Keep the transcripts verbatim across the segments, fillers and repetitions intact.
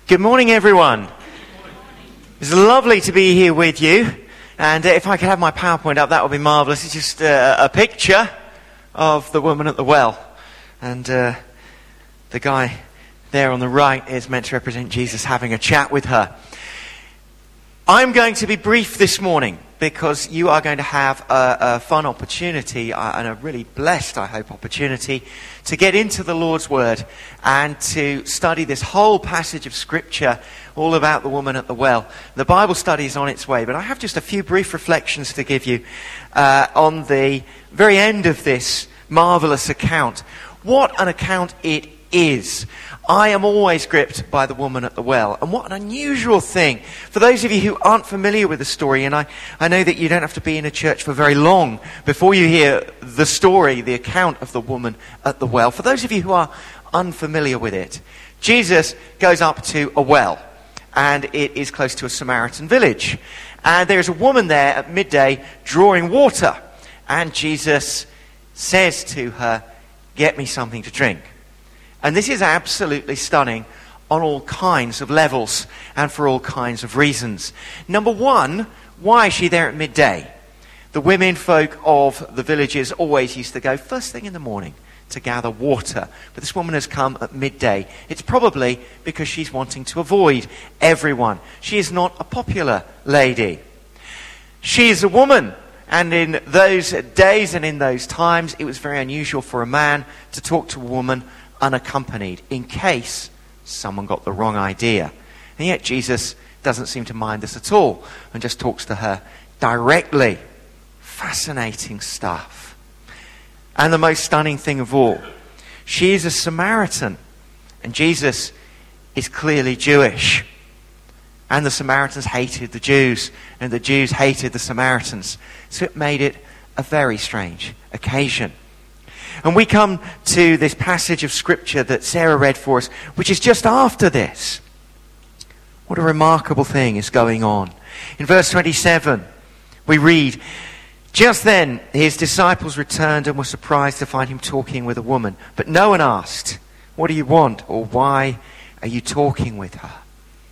Good morning, everyone. It's lovely to be here with you. And uh, if I could have my PowerPoint up, that would be marvellous. It's just uh, a picture of the woman at the well. And uh, the guy there on the right is meant to represent Jesus having a chat with her. I'm going to be brief this morning because you are going to have a, a fun opportunity uh, and a really blessed, I hope, opportunity to get into the Lord's Word and to study this whole passage of Scripture all about the woman at the well. The Bible study is on its way, but I have just a few brief reflections to give you uh, on the very end of this marvellous account. What an account it is. I am always gripped by the woman at the well. And what an unusual thing. For those of you who aren't familiar with the story, and I, I know that you don't have to be in a church for very long before you hear the story, the account of the woman at the well. For those of you who are unfamiliar with it, Jesus goes up to a well, and it is close to a Samaritan village. And there's a woman there at midday drawing water. And Jesus says to her, "Get me something to drink." And this is absolutely stunning on all kinds of levels and for all kinds of reasons. Number one, why is she there at midday? The women folk of the villages always used to go first thing in the morning to gather water. But this woman has come at midday. It's probably because she's wanting to avoid everyone. She is not a popular lady. She is a woman. And in those days and in those times, it was very unusual for a man to talk to a woman unaccompanied, in case someone got the wrong idea. And yet Jesus doesn't seem to mind this at all and just talks to her directly. Fascinating stuff. And the most stunning thing of all, she is a Samaritan, and Jesus is clearly Jewish. And the Samaritans hated the Jews, and the Jews hated the Samaritans. So it made it a very strange occasion. And we come to this passage of Scripture that Sarah read for us, which is just after this. What a remarkable thing is going on. In verse twenty-seven, we read, "Just then his disciples returned and were surprised to find him talking with a woman. But no one asked, 'What do you want?' or 'Why are you talking with her?'"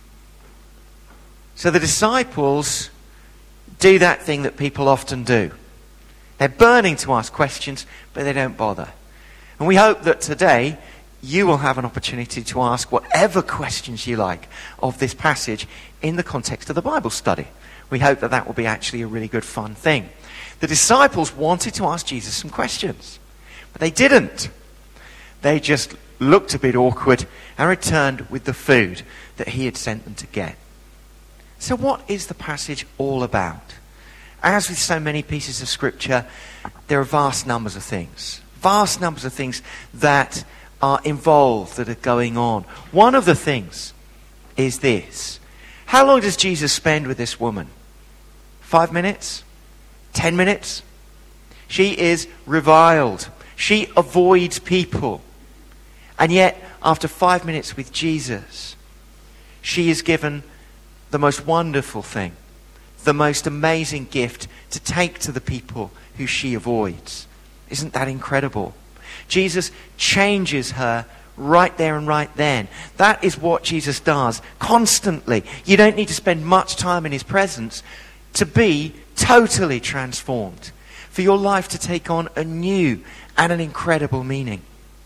So the disciples do that thing that people often do. They're burning to ask questions, but they don't bother. And we hope that today you will have an opportunity to ask whatever questions you like of this passage in the context of the Bible study. We hope that that will be actually a really good fun thing. The disciples wanted to ask Jesus some questions, but they didn't. They just looked a bit awkward and returned with the food that he had sent them to get. So what is the passage all about? As with so many pieces of Scripture, there are vast numbers of things. Vast numbers of things that are involved, that are going on. One of the things is this. How long does Jesus spend with this woman? Five minutes? Ten minutes? She is reviled. She avoids people. And yet, after five minutes with Jesus, she is given the most wonderful thing, the most amazing gift to take to the people who she avoids. Isn't that incredible? Jesus changes her right there and right then. That is what Jesus does constantly. You don't need to spend much time in his presence to be totally transformed, for your life to take on a new and an incredible meaning.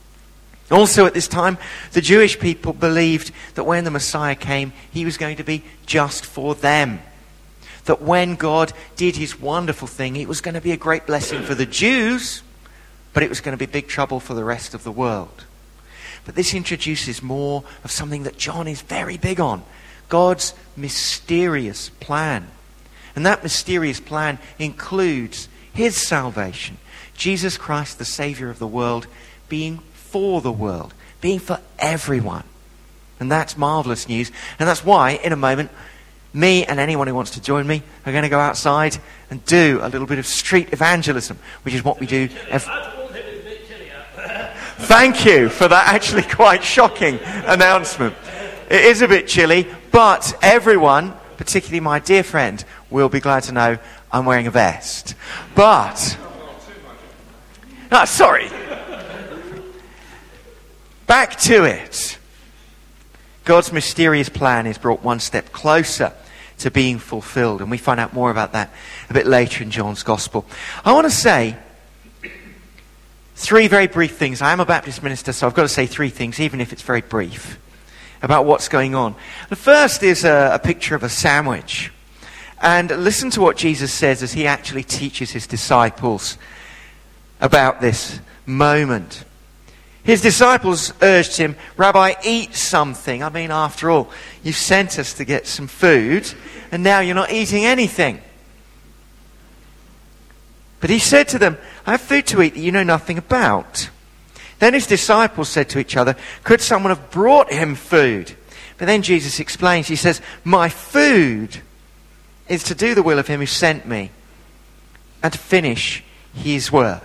Also at this time, the Jewish people believed that when the Messiah came, he was going to be just for them. That when God did his wonderful thing, it was going to be a great blessing for the Jews, but it was going to be big trouble for the rest of the world. But this introduces more of something that John is very big on. God's mysterious plan. And that mysterious plan includes his salvation. Jesus Christ, the Savior of the world, being for the world, being for everyone. And that's marvelous news. And that's why, in a moment, me and anyone who wants to join me are going to go outside and do a little bit of street evangelism, which is what we do every... Thank you for that actually quite shocking announcement. It is a bit chilly, but everyone, particularly my dear friend, will be glad to know I'm wearing a vest. But... Oh, sorry. Back to it. God's mysterious plan is brought one step closer to being fulfilled. And we find out more about that a bit later in John's Gospel. I want to say three very brief things. I am a Baptist minister, so I've got to say three things, even if it's very brief, about what's going on. The first is a, a picture of a sandwich. And listen to what Jesus says as he actually teaches his disciples about this moment. His disciples urged him, "Rabbi, eat something. I mean, after all, you've sent us to get some food, and now you're not eating anything." But he said to them, "I have food to eat that you know nothing about." Then his disciples said to each other, "Could someone have brought him food?" But then Jesus explains, he says, "My food is to do the will of him who sent me and to finish his work."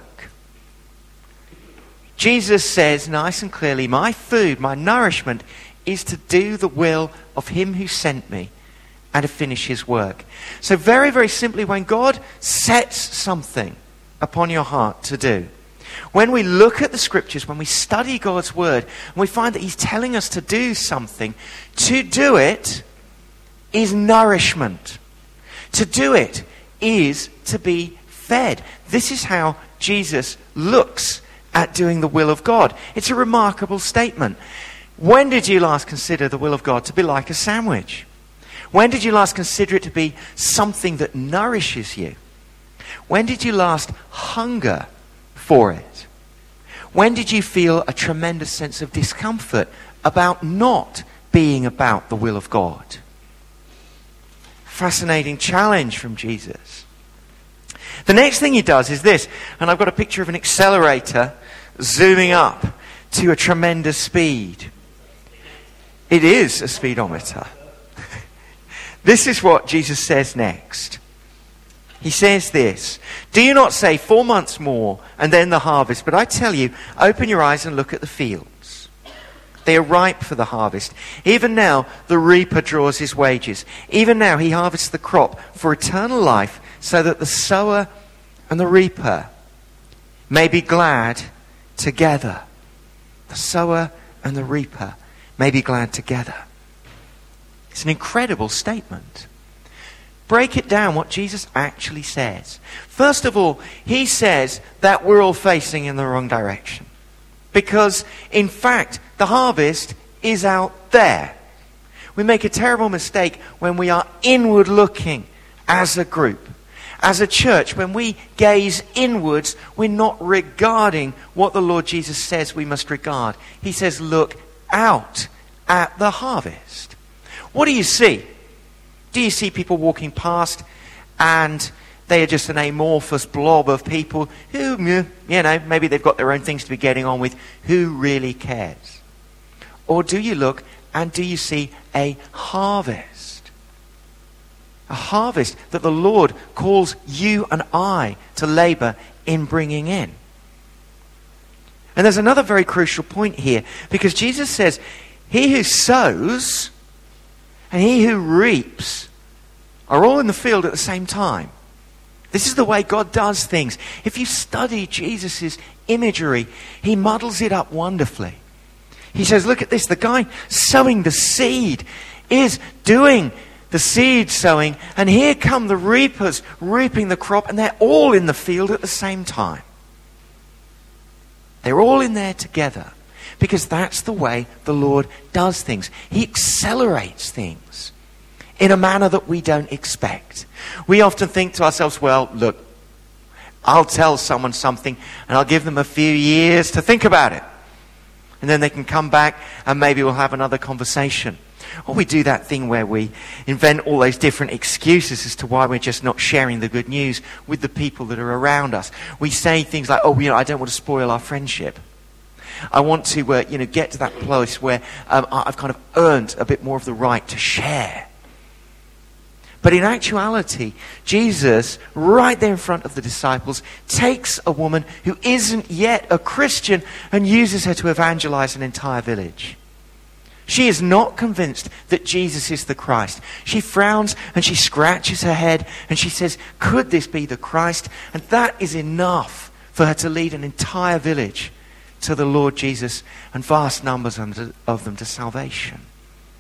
Jesus says nice and clearly, my food, my nourishment is to do the will of him who sent me and to finish his work. So very, very simply, when God sets something upon your heart to do, when we look at the scriptures, when we study God's word, and we find that he's telling us to do something, to do it is nourishment. To do it is to be fed. This is how Jesus looks at doing the will of God. It's a remarkable statement. When did you last consider the will of God to be like a sandwich? When did you last consider it to be something that nourishes you? When did you last hunger for it? When did you feel a tremendous sense of discomfort about not being about the will of God? Fascinating challenge from Jesus. The next thing he does is this, and I've got a picture of an accelerator zooming up to a tremendous speed. It is a speedometer. This is what Jesus says next. He says this, "Do you not say four months more and then the harvest? But I tell you, open your eyes and look at the fields. They are ripe for the harvest. Even now the reaper draws his wages. Even now he harvests the crop for eternal life, so that the sower and the reaper may be glad together." The sower and the reaper may be glad together. It's an incredible statement. Break it down what Jesus actually says. First of all, he says that we're all facing in the wrong direction. Because, in fact, the harvest is out there. We make a terrible mistake when we are inward looking as a group. As a church, when we gaze inwards, we're not regarding what the Lord Jesus says we must regard. He says, look out at the harvest. What do you see? Do you see people walking past and they are just an amorphous blob of people who, you know, maybe they've got their own things to be getting on with? Who really cares? Or do you look and do you see a harvest? A harvest that the Lord calls you and I to labor in bringing in. And there's another very crucial point here, because Jesus says, he who sows and he who reaps are all in the field at the same time. This is the way God does things. If you study Jesus' imagery, he muddles it up wonderfully. He says, look at this, the guy sowing the seed is doing the seed sowing, and here come the reapers reaping the crop, and they're all in the field at the same time. They're all in there together, because that's the way the Lord does things. He accelerates things in a manner that we don't expect. We often think to ourselves, well, look, I'll tell someone something and I'll give them a few years to think about it. And then they can come back and maybe we'll have another conversation. Or we do that thing where we invent all those different excuses as to why we're just not sharing the good news with the people that are around us. We say things like, oh, you know, I don't want to spoil our friendship. I want to, uh, you know, get to that place where um, I've kind of earned a bit more of the right to share. But in actuality, Jesus, right there in front of the disciples, takes a woman who isn't yet a Christian and uses her to evangelize an entire village. She is not convinced that Jesus is the Christ. She frowns and she scratches her head and she says, could this be the Christ? And that is enough for her to lead an entire village to the Lord Jesus and vast numbers of them to salvation.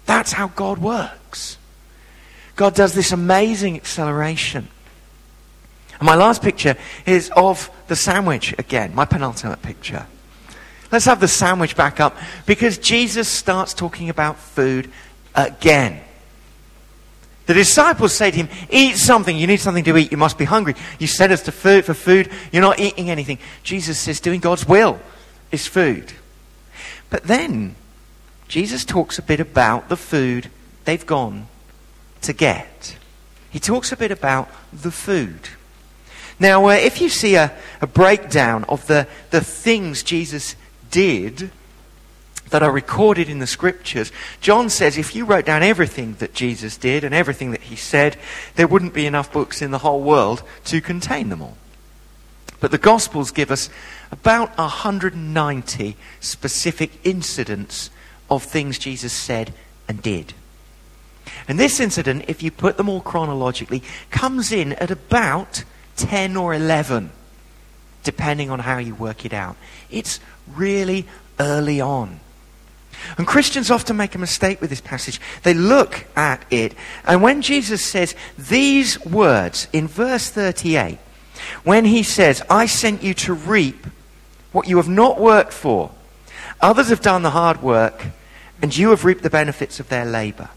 That's how God works. God does this amazing acceleration. And my last picture is of the sandwich again, my penultimate picture. Let's have the sandwich back up, because Jesus starts talking about food again. The disciples say to him, eat something. You need something to eat. You must be hungry. You sent us to food for food. You're not eating anything. Jesus says doing God's will is food. But then Jesus talks a bit about the food they've gone to get. He talks a bit about the food. Now, uh, if you see a, a breakdown of the, the things Jesus did that are recorded in the scriptures, John says if you wrote down everything that Jesus did and everything that he said, there wouldn't be enough books in the whole world to contain them all. But the Gospels give us about one hundred ninety specific incidents of things Jesus said and did. And this incident, if you put them all chronologically, comes in at about ten or eleven, depending on how you work it out. It's really early on. And Christians often make a mistake with this passage. They look at it, and when Jesus says these words in verse thirty-eight, when he says, I sent you to reap what you have not worked for, others have done the hard work, and you have reaped the benefits of their labor.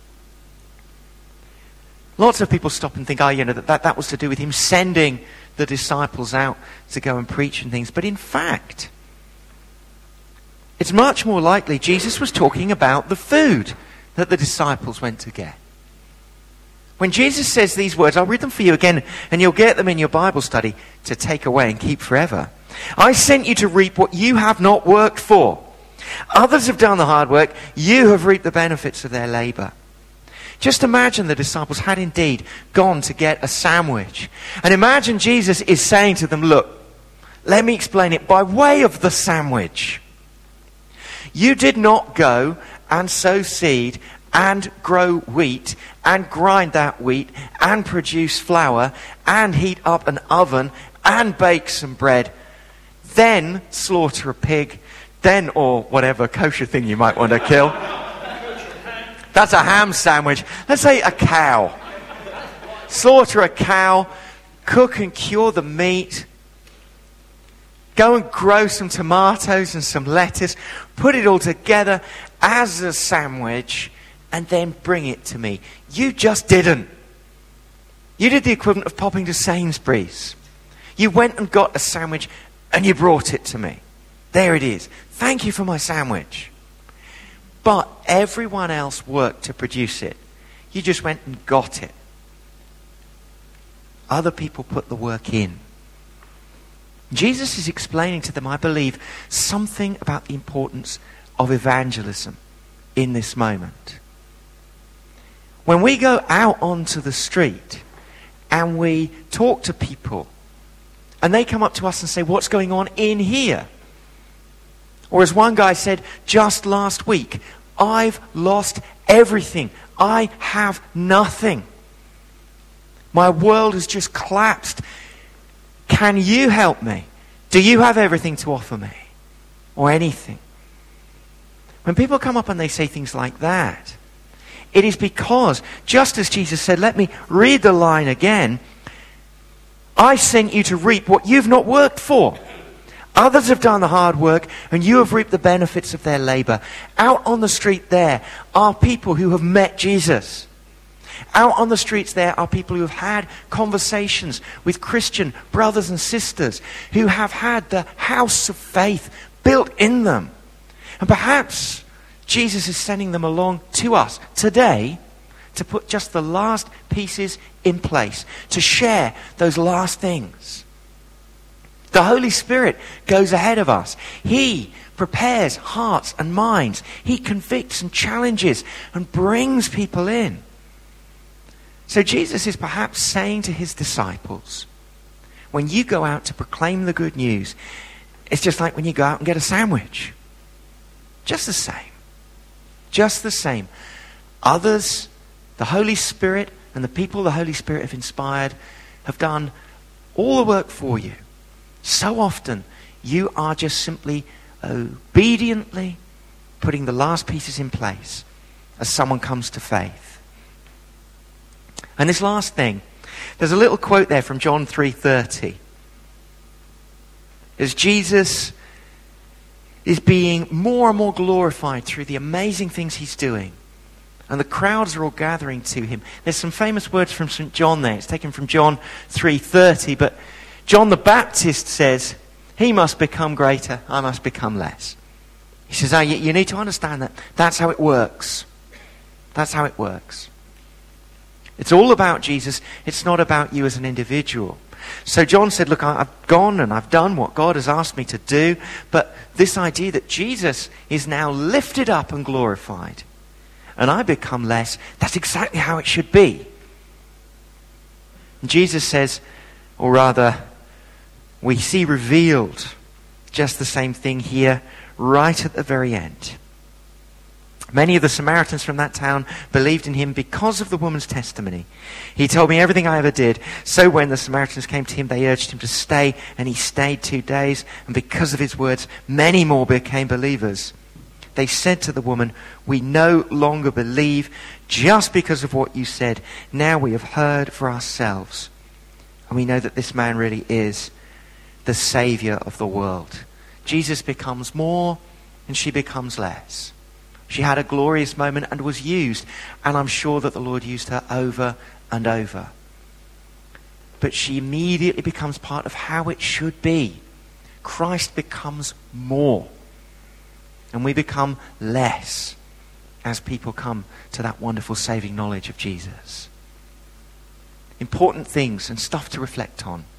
Lots of people stop and think, oh, you know, that, that, that was to do with him sending the disciples out to go and preach and things. But in fact, it's much more likely Jesus was talking about the food that the disciples went to get. When Jesus says these words, I'll read them for you again, and you'll get them in your Bible study to take away and keep forever. I sent you to reap what you have not worked for. Others have done the hard work. You have reaped the benefits of their labor. Just imagine the disciples had indeed gone to get a sandwich. And imagine Jesus is saying to them, look, let me explain it by way of the sandwich. You did not go and sow seed and grow wheat and grind that wheat and produce flour and heat up an oven and bake some bread, then slaughter a pig, then, or whatever kosher thing you might want to kill. That's a ham sandwich. Let's say a cow. Slaughter a cow, cook and cure the meat, go and grow some tomatoes and some lettuce, put it all together as a sandwich, and then bring it to me. You just didn't. You did the equivalent of popping to Sainsbury's. You went and got a sandwich and you brought it to me. There it is. Thank you for my sandwich. But everyone else worked to produce it. You just went and got it. Other people put the work in. Jesus is explaining to them, I believe, something about the importance of evangelism in this moment. When we go out onto the street and we talk to people and they come up to us and say, what's going on in here? Or as one guy said just last week, I've lost everything. I have nothing. My world has just collapsed. Can you help me? Do you have everything to offer me? Or anything? When people come up and they say things like that, it is because, just as Jesus said, let me read the line again, I sent you to reap what you've not worked for. Others have done the hard work, and you have reaped the benefits of their labor. Out on the street there are people who have met Jesus. Out on the streets there are people who have had conversations with Christian brothers and sisters, who have had the house of faith built in them. And perhaps Jesus is sending them along to us today to put just the last pieces in place, to share those last things. The Holy Spirit goes ahead of us. He prepares hearts and minds. He convicts and challenges and brings people in. So Jesus is perhaps saying to his disciples, when you go out to proclaim the good news, it's just like when you go out and get a sandwich. Just the same. Just the same. Others, the Holy Spirit and the people the Holy Spirit have inspired, have done all the work for you. So often, you are just simply obediently putting the last pieces in place as someone comes to faith. And this last thing, there's a little quote there from John three thirty. As Jesus is being more and more glorified through the amazing things he's doing, and the crowds are all gathering to him. There's some famous words from Saint John there. It's taken from John three thirty, but John the Baptist says, he must become greater, I must become less. He says, oh, you, you need to understand that. That's how it works. That's how it works. It's all about Jesus. It's not about you as an individual. So John said, look, I've gone and I've done what God has asked me to do, but this idea that Jesus is now lifted up and glorified, and I become less, that's exactly how it should be. And Jesus says, or rather, we see revealed just the same thing here, right at the very end. Many of the Samaritans from that town believed in him because of the woman's testimony. He told me everything I ever did. So when the Samaritans came to him, they urged him to stay, and he stayed two days. And because of his words, many more became believers. They said to the woman, we no longer believe just because of what you said. Now we have heard for ourselves. And we know that this man really is the Savior of the world. Jesus becomes more and she becomes less. She had a glorious moment and was used. And I'm sure that the Lord used her over and over. But she immediately becomes part of how it should be. Christ becomes more. And we become less as people come to that wonderful saving knowledge of Jesus. Important things and stuff to reflect on.